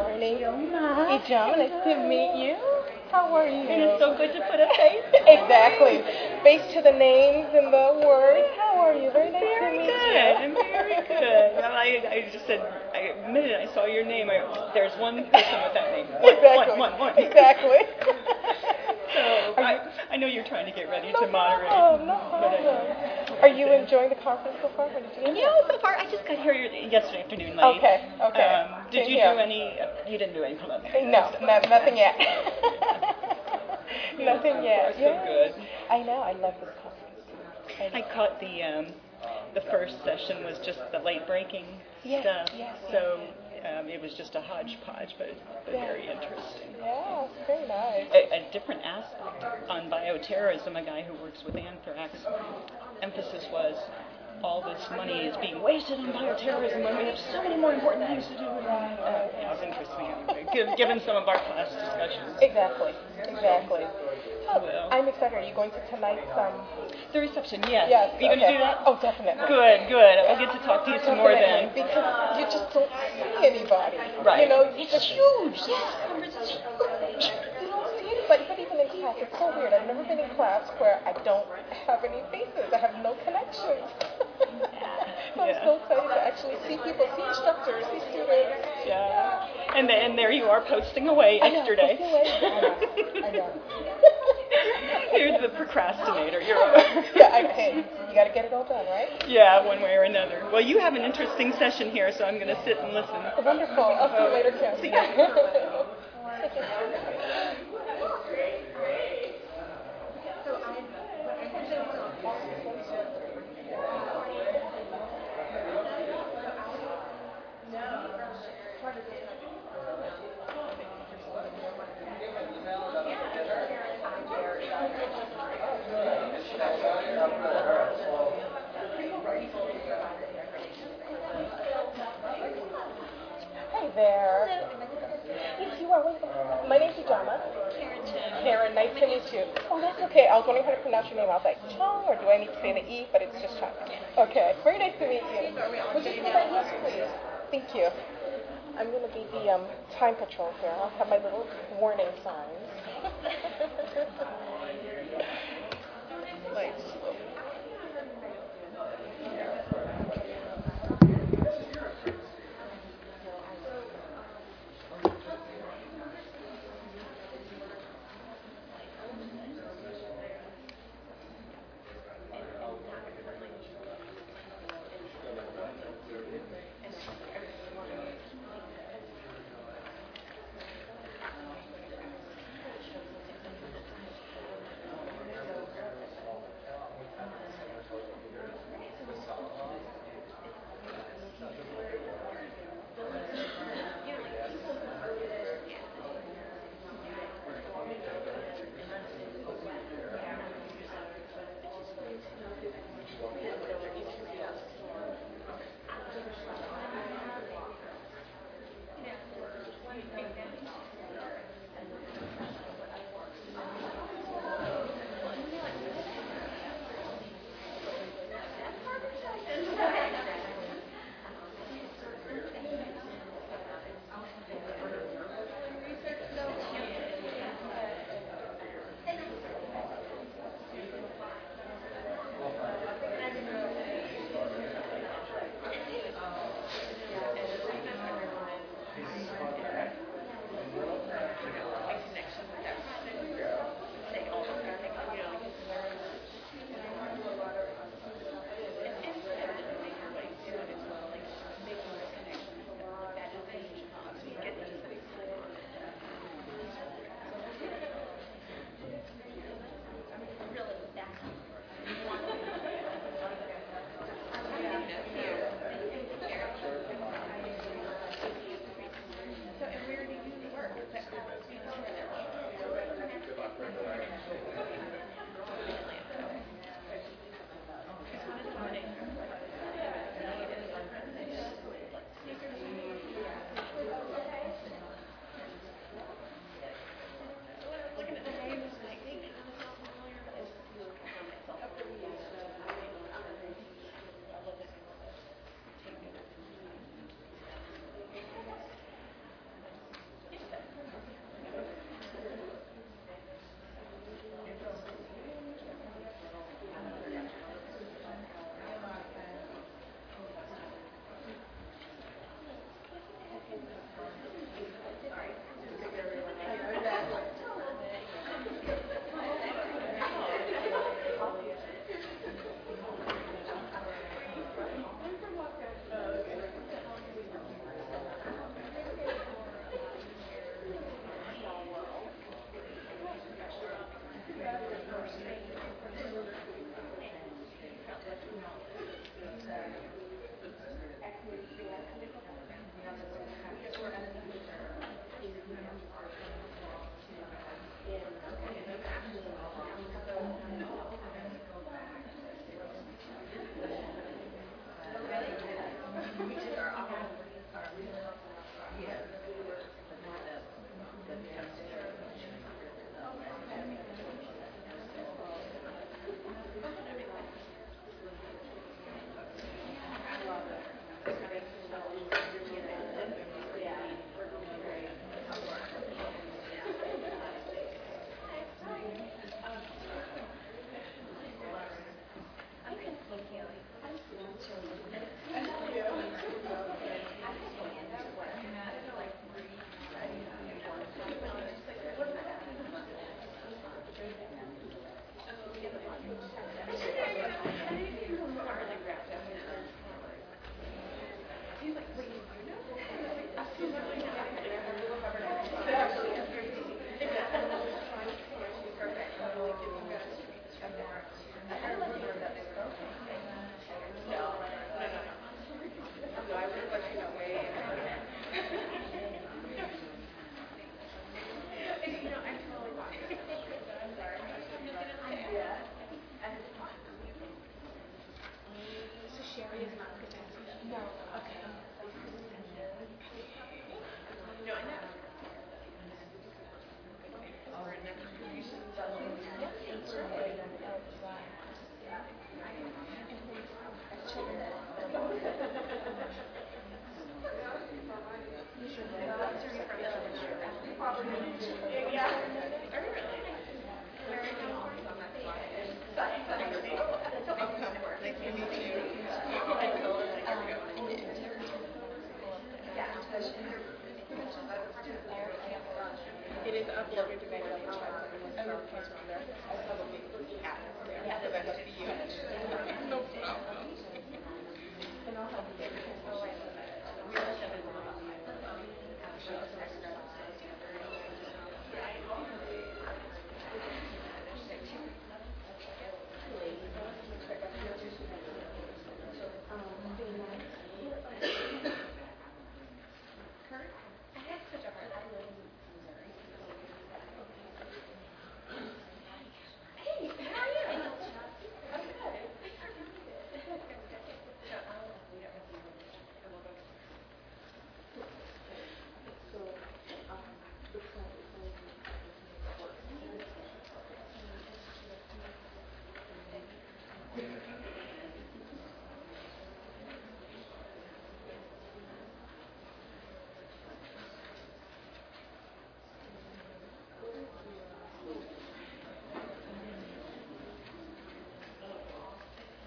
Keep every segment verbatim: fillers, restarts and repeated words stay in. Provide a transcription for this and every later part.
morning. Yoma. Ijama, nice to meet you. How are you? And it's so good to put a face. Exactly. Face to the names and the words. How are you? Very nice Very to meet good. you. I'm very good. Well, I, I just said, I admitted I saw your name. I, there's one person with that name. One, Exactly. one, one, one. Exactly. So Are I, you, I know you're trying to get ready no to moderate. problem, no but I- problem. Are you enjoying the conference so far? What did you do? Yeah, so far I just got here yesterday afternoon late. Okay, okay. Um, did Same you here. do any? You didn't do any preliminary. No, stuff. no, nothing yet. Nothing yet. So Yeah. good. I know. I love this conference. I caught the um, the first session was just the late breaking Yes, stuff. yes, so um, it was just a hodgepodge, but, but Yeah. very interesting. Yeah, it's very nice. A, a different aspect on bioterrorism, a guy who works with anthrax, emphasis was all this money is being wasted on bioterrorism when we have so many more important things to do. Uh, yeah, it was interesting, Giv- given some of our class discussions. Exactly, exactly. Oh, Well. I'm excited. Are you going to tonight's um? The reception, yes. Yes. Are you going to okay. do that? Oh, definitely. Good, good. I'll get to talk to you some more Definitely, then. because you just don't see anybody. Right. You know, It's just- huge. Yeah. This conference is huge. You don't see anybody, but even in class, it's so weird. I've never been in class where I don't have any faces. I have no connections. So I'm Yeah. so excited to actually see people, see instructors, see students. Yeah. And then and there you are posting away I know, yesterday. posting away. I know. I know. You're the procrastinator. You're yeah, I, hey, you got to get it all done, right? Yeah, one way or another. Well, you have an interesting session here, so I'm going to sit and listen. Wonderful. I'll see you later, Kim. See ya. Hey there. Yes, you are. Wait, my name's Ijama. Karen, nice to meet you. Oh, that's okay. I was wondering how to pronounce your name. I was like, Chong, or do I need to say the E? But it's just Chong. Okay, very nice to meet you. Would you say that? Yes, please. Thank you. I'm going to be the um, time patrol here. I'll have my little warning signs. Lights.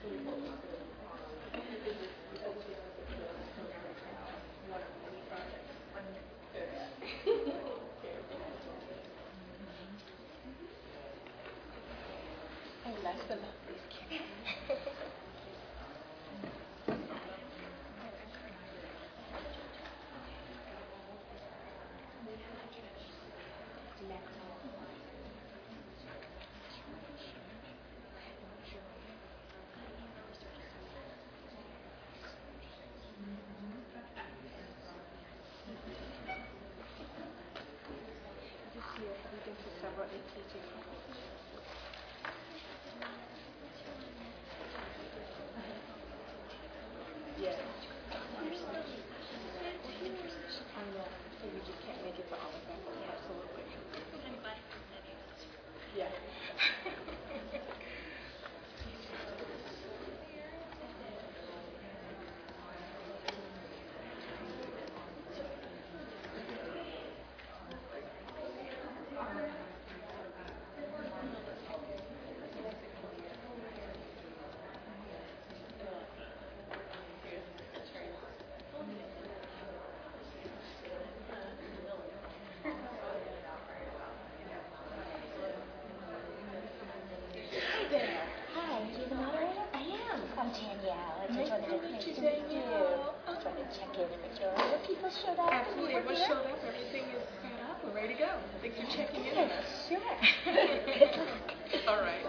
Oh, last but not least, this year, have you been to several A T G conferences? Yes. I know. So you just can't make it to all of them. Absolutely. Yeah. Hi there. Hi, are you the moderator? I am. I'm Danielle. I just wanted to Nice nice to to meet meet you, you. Danielle. Just wanted to check in and make sure all the people showed up. Absolutely. and Everyone we're showed here. up. Everything is set up. We're ready to go. Thanks for checking in on Good. us. Sure. Good luck. All right.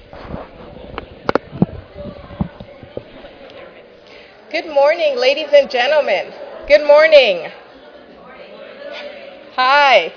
Good morning, ladies and gentlemen. Good morning. Hi.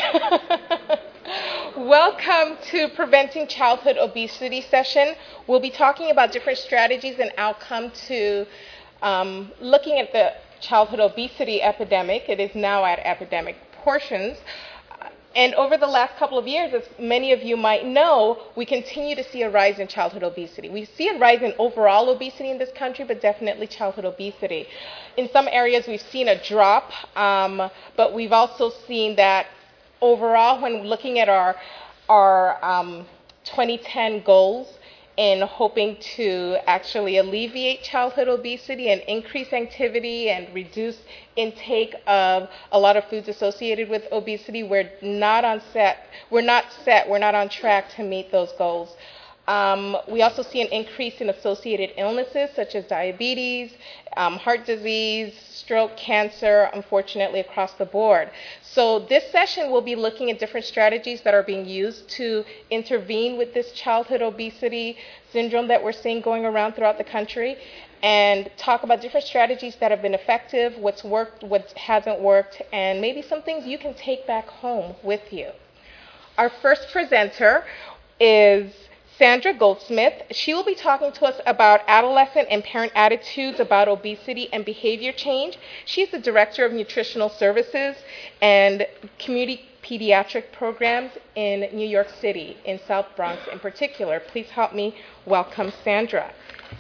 Welcome to Preventing Childhood Obesity session. We'll be talking about different strategies and outcome to um, looking at the childhood obesity epidemic. It is now at epidemic proportions. And over the last couple of years, as many of you might know, we continue to see a rise in childhood obesity. We see a rise in overall obesity in this country, but definitely childhood obesity. In some areas, we've seen a drop, um, but we've also seen that overall, when looking at our, our um, twenty ten goals, in hoping to actually alleviate childhood obesity and increase activity and reduce intake of a lot of foods associated with obesity, we're not on set, we're not set, we're not on track to meet those goals. Um, we also see an increase in associated illnesses such as diabetes, um, heart disease, stroke, cancer, unfortunately across the board. So this session will be looking at different strategies that are being used to intervene with this childhood obesity syndrome that we're seeing going around throughout the country, and talk about different strategies that have been effective, what's worked, what hasn't worked, and maybe some things you can take back home with you. Our first presenter is Sandra Goldsmith. She will be talking to us about adolescent and parent attitudes about obesity and behavior change. She's the Director of Nutritional Services and Community Pediatric Programs in New York City, in South Bronx in particular. Please help me welcome Sandra.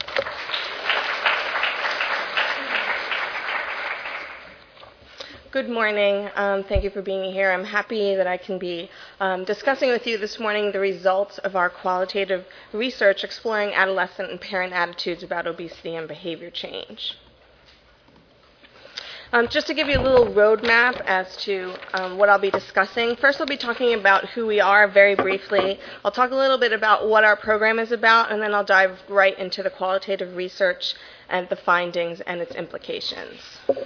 Good morning. Um, thank you for being here. I'm happy that I can be um, discussing with you this morning the results of our qualitative research exploring adolescent and parent attitudes about obesity and behavior change. Um, just to give you a little roadmap as to um, what I'll be discussing, first I'll be talking about who we are very briefly. I'll talk a little bit about what our program is about, and then I'll dive right into the qualitative research and the findings and its implications.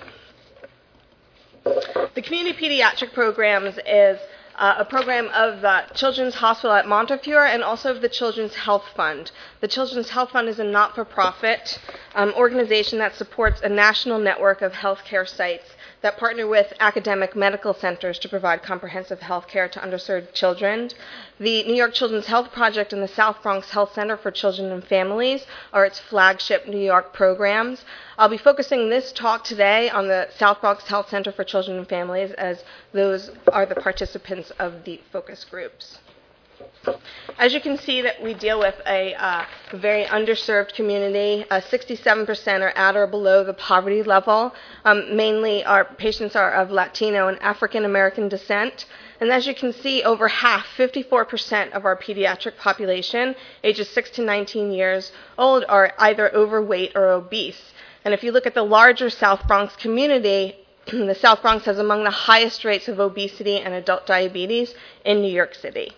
The Community Pediatric Programs is uh, a program of the Children's Hospital at Montefiore and also of the Children's Health Fund. The Children's Health Fund is a not-for-profit um, organization that supports a national network of healthcare sites that partner with academic medical centers to provide comprehensive health care to underserved children. The New York Children's Health Project and the South Bronx Health Center for Children and Families are its flagship New York programs. I'll be focusing this talk today on the South Bronx Health Center for Children and Families, as those are the participants of the focus groups. As you can see, that we deal with a uh, very underserved community. Uh, sixty-seven percent are at or below the poverty level. Um, mainly our patients are of Latino and African American descent. And as you can see, over half, fifty-four percent of our pediatric population, ages six to nineteen years old, are either overweight or obese. And if you look at the larger South Bronx community, the South Bronx has among the highest rates of obesity and adult diabetes in New York City.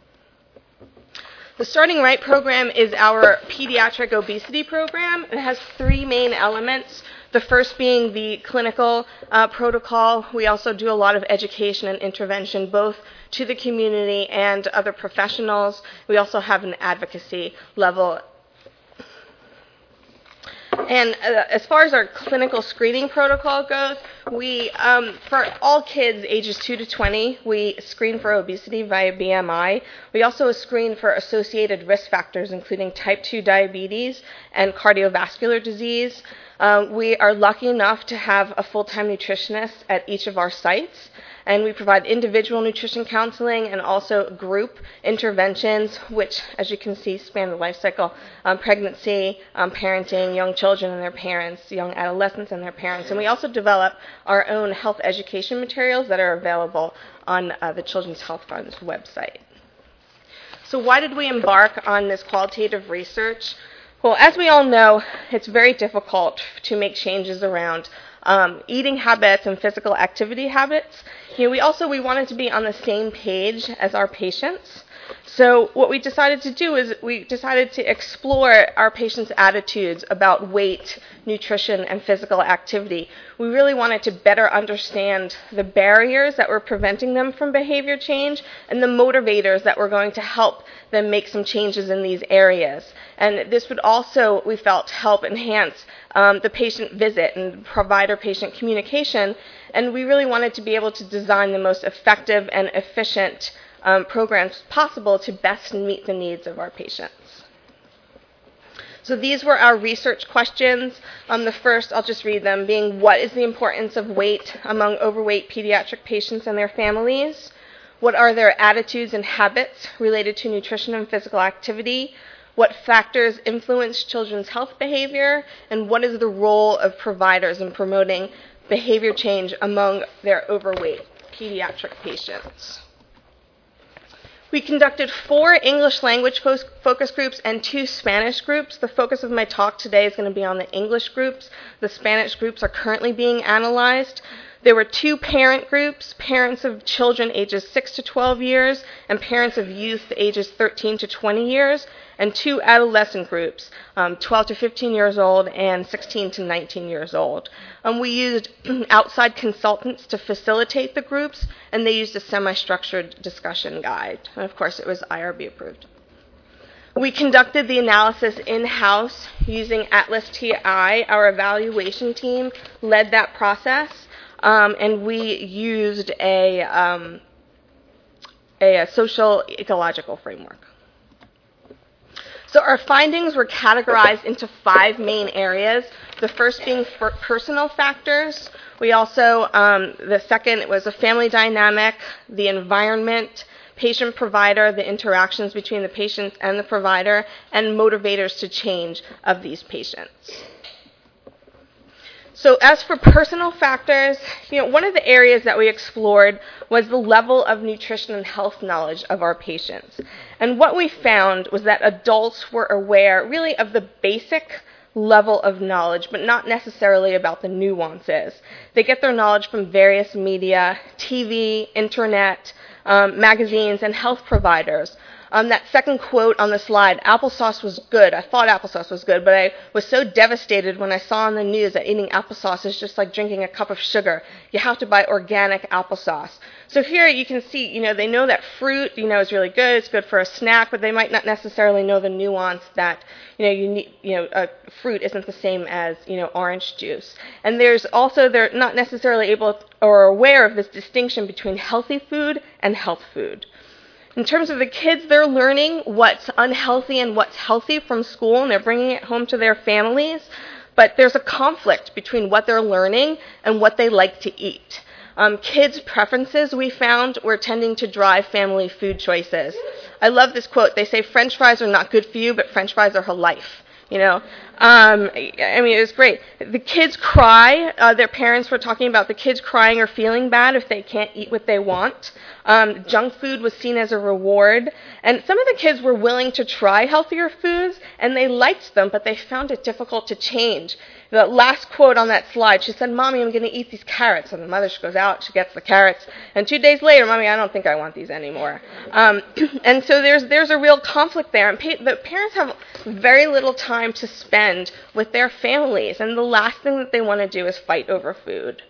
The Starting Right program is our pediatric obesity program. It has three main elements. The first being the clinical uh, protocol. We also do a lot of education and intervention, both to the community and other professionals. We also have an advocacy level. And uh, as far as our clinical screening protocol goes, we, um, for all kids ages two to twenty, we screen for obesity via B M I. We also screen for associated risk factors, including type two diabetes and cardiovascular disease. Uh, we are lucky enough to have a full-time nutritionist at each of our sites, and we provide individual nutrition counseling and also group interventions, which, as you can see, span the life cycle: um, pregnancy, um, parenting, young children and their parents, young adolescents and their parents. And we also develop our own health education materials that are available on uh, the Children's Health Fund's website. So why did we embark on this qualitative research? Well, as we all know, it's very difficult to make changes around um, eating habits and physical activity habits. You know, we also we wanted to be on the same page as our patients. So what we decided to do is we decided to explore our patients' attitudes about weight, nutrition, and physical activity. We really wanted to better understand the barriers that were preventing them from behavior change and the motivators that were going to help them make some changes in these areas. And this would also, we felt, help enhance um, the patient visit and provider-patient communication. And we really wanted to be able to design the most effective and efficient um, programs possible to best meet the needs of our patients. So these were our research questions. Um, the first, I'll just read them, being what is the importance of weight among overweight pediatric patients and their families? What are their attitudes and habits related to nutrition and physical activity? What factors influence children's health behavior? And what is the role of providers in promoting behavior change among their overweight pediatric patients? We conducted four English language fo- focus groups and two Spanish groups. The focus of my talk today is going to be on the English groups. The Spanish groups are currently being analyzed. There were two parent groups, parents of children ages six to twelve years and parents of youth ages thirteen to twenty years, and two adolescent groups, um, twelve to fifteen years old and sixteen to nineteen years old. Um, we used outside consultants to facilitate the groups, and they used a semi-structured discussion guide. And of course, it was I R B approved. We conducted the analysis in-house using Atlas T I. Our evaluation team led that process. Um, and we used a, um, a, a social ecological framework. So our findings were categorized into five main areas, the first being for personal factors. We also, um, the second was a family dynamic, the environment, patient-provider, the interactions between the patient and the provider, and motivators to change of these patients. So as for personal factors, you know, one of the areas that we explored was the level of nutrition and health knowledge of our patients. And what we found was that adults were aware really of the basic level of knowledge, but not necessarily about the nuances. They get their knowledge from various media, T V, internet, um, magazines, and health providers. Um, that second quote on the slide, applesauce was good. I thought applesauce was good, but I was so devastated when I saw on the news that eating applesauce is just like drinking a cup of sugar. You have to buy organic applesauce. So here you can see, you know, they know that fruit, you know, is really good. It's good for a snack, but they might not necessarily know the nuance that, you know, you need, you know, uh, fruit isn't the same as, you know, orange juice. And there's also, they're not necessarily able or aware of this distinction between healthy food and health food. In terms of the kids, they're learning what's unhealthy and what's healthy from school, and they're bringing it home to their families. But there's a conflict between what they're learning and what they like to eat. Um, kids' preferences, we found, were tending to drive family food choices. I love this quote. They say, French fries are not good for you, but French fries are her life. You know, um, I mean, it was great. The kids cry. Uh, their parents were talking about the kids crying or feeling bad if they can't eat what they want. Um, junk food was seen as a reward. And some of the kids were willing to try healthier foods, and they liked them, but they found it difficult to change. The last quote on that slide, she said, Mommy, I'm going to eat these carrots. And the mother, she goes out, she gets the carrots. And two days later, Mommy, I don't think I want these anymore. Um, and so there's there's a real conflict there. And pa- the parents have very little time to spend with their families. And the last thing that they want to do is fight over food.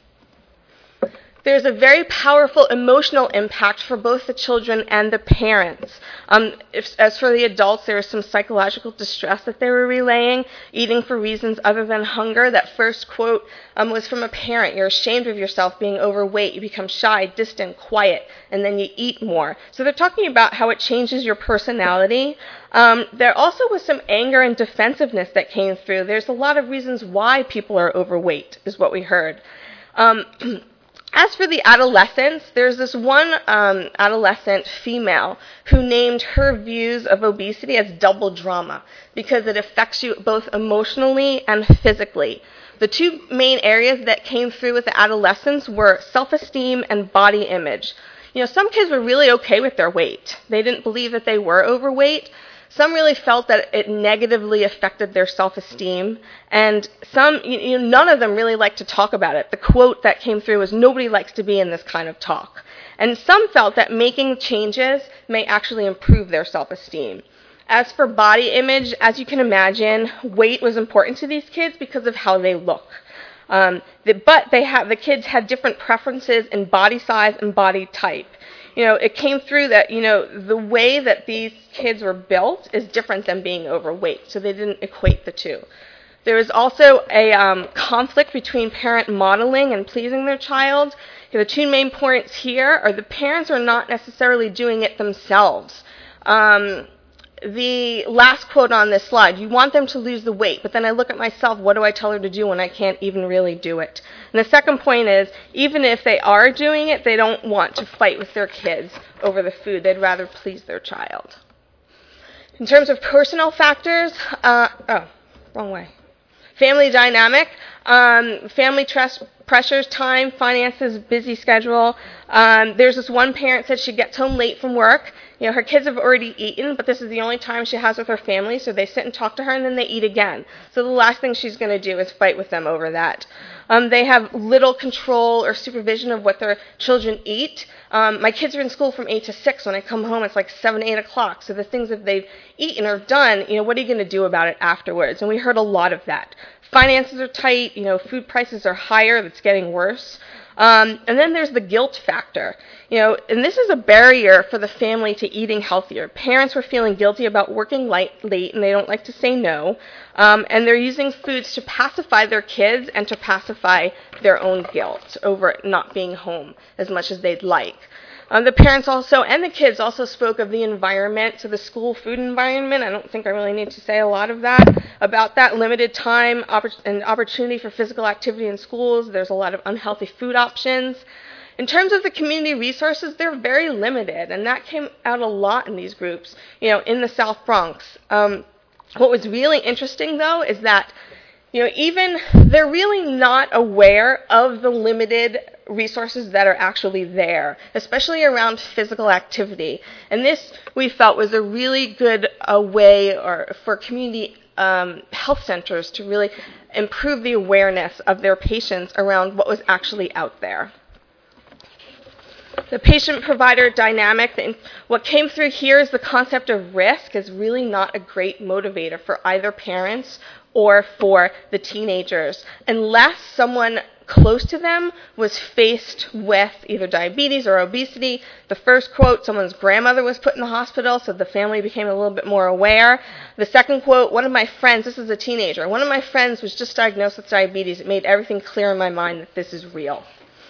There's a very powerful emotional impact for both the children and the parents. Um, if, as for the adults, there was some psychological distress that they were relaying, eating for reasons other than hunger. That first quote um, was from a parent. You're ashamed of yourself being overweight. You become shy, distant, quiet, and then you eat more. So they're talking about how it changes your personality. Um, there also was some anger and defensiveness that came through. There's a lot of reasons why people are overweight, is what we heard. Um, As for the adolescents, there's this one um, adolescent female who named her views of obesity as double drama because it affects you both emotionally and physically. The two main areas that came through with the adolescents were self-esteem and body image. You know, some kids were really okay with their weight. They didn't believe that they were overweight. Some really felt that it negatively affected their self-esteem, and some, you know, none of them really liked to talk about it. The quote that came through was, nobody likes to be in this kind of talk. and some felt that making changes may actually improve their self-esteem. As for body image, as you can imagine, weight was important to these kids because of how they look. Um, the, but they have, the kids had different preferences in body size and body type. You know, it came through that, you know, the way that these kids were built is different than being overweight, so they didn't equate the two. There was also a um, conflict between parent modeling and pleasing their child. The two main points here are the parents are not necessarily doing it themselves. Um, the last quote on this slide, you want them to lose the weight, but then I look at myself, what do I tell her to do when I can't even really do it? And the second point is, even if they are doing it, they don't want to fight with their kids over the food. They'd rather please their child. In terms of personal factors, uh, oh, wrong way. Family dynamic, um, family trust, pressures, time, finances, busy schedule. Um, there's this one parent said she gets home late from work. You know, her kids have already eaten, but this is the only time she has with her family, so they sit and talk to her, and then they eat again. So the last thing she's going to do is fight with them over that. Um, they have little control or supervision of what their children eat. Um, my kids are in school from eight to six. When I come home, it's like seven, eight o'clock. So the things that they've eaten or done, you know, what are you going to do about it afterwards? And we heard a lot of that. Finances are tight, you know, food prices are higher, that's getting worse. Um, and then there's the guilt factor, you know, and this is a barrier for the family to eating healthier. Parents were feeling guilty about working late, late and they don't like to say no, um, and they're using foods to pacify their kids and to pacify their own guilt over not being home as much as they'd like. Um, the parents also, and the kids also spoke of the environment, so the school food environment. I don't think I really need to say a lot of that, about that limited time oppor- and opportunity for physical activity in schools. There's a lot of unhealthy food options. In terms of the community resources, they're very limited, and that came out a lot in these groups, you know, in the South Bronx. Um, what was really interesting, though, is that You know, even they're really not aware of the limited resources that are actually there, especially around physical activity. And this, we felt, was a really good uh, way or for community um, health centers to really improve the awareness of their patients around what was actually out there. The patient-provider dynamic, the, what came through here is the concept of risk is really not a great motivator for either parents or for the teenagers, unless someone close to them was faced with either diabetes or obesity. The first quote, someone's grandmother was put in the hospital, so the family became a little bit more aware. The second quote, one of my friends, this is a teenager, one of my friends was just diagnosed with diabetes. It made everything clear in my mind that this is real.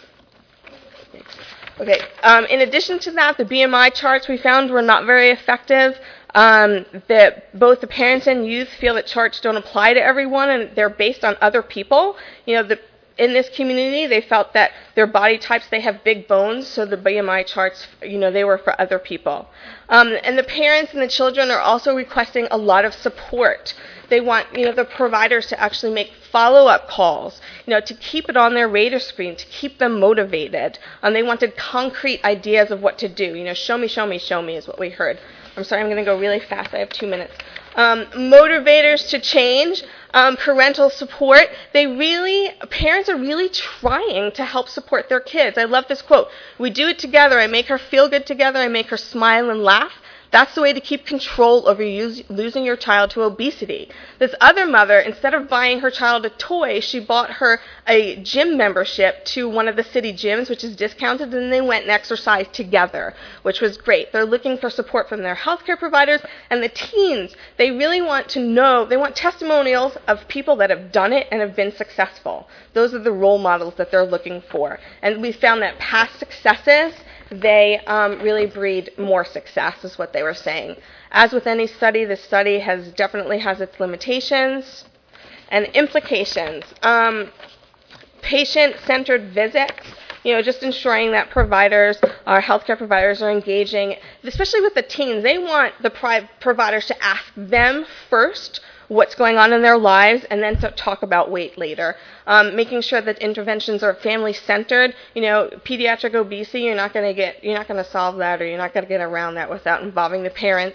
Okay, um, in addition to that, the B M I charts we found were not very effective. Um, that both the parents and youth feel that charts don't apply to everyone, and they're based on other people. You know, the, in this community, they felt that their body types, they have big bones, so the B M I charts, you know, they were for other people. Um, and the parents and the children are also requesting a lot of support. They want, you know, the providers to actually make follow-up calls, you know, to keep it on their radar screen, to keep them motivated. And they wanted concrete ideas of what to do. You know, show me, show me, show me is what we heard. I'm sorry, I'm going to go really fast. I have two minutes. Um, motivators to change, um, parental support. They really, parents are really trying to help support their kids. I love this quote. We do it together. I make her feel good together. I make her smile and laugh. That's the way to keep control over use, losing your child to obesity. This other mother, instead of buying her child a toy, she bought her a gym membership to one of the city gyms, which is discounted, and they went and exercised together, which was great. They're looking for support from their healthcare providers, and the teens, they really want to know, they want testimonials of people that have done it and have been successful. Those are the role models that they're looking for. And we found that past successes, they um, really breed more success, is what they were saying. As with any study, this study has definitely has its limitations and implications. Um, patient-centered visits, you know, just ensuring that providers, our healthcare providers, are engaging, especially with the teens. They want the pri- providers to ask them first what's going on in their lives, and then to talk about weight later. Um, making sure that interventions are family-centered. You know, pediatric obesity, you're not going to get, you're not going to solve that, or you're not going to get around that without involving the parents.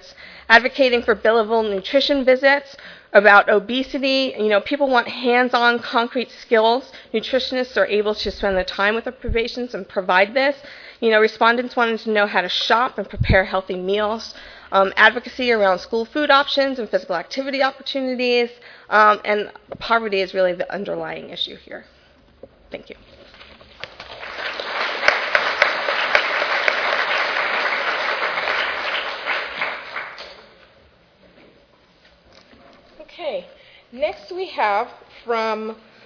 advocating for billable nutrition visits, about obesity. You know, people want hands-on concrete skills. Nutritionists are able to spend the time with their patients and provide this. You know, respondents wanted to know how to shop and prepare healthy meals. Um, advocacy around school food options and physical activity opportunities. Um, and poverty is really the underlying issue here. Thank you. Okay, next we have from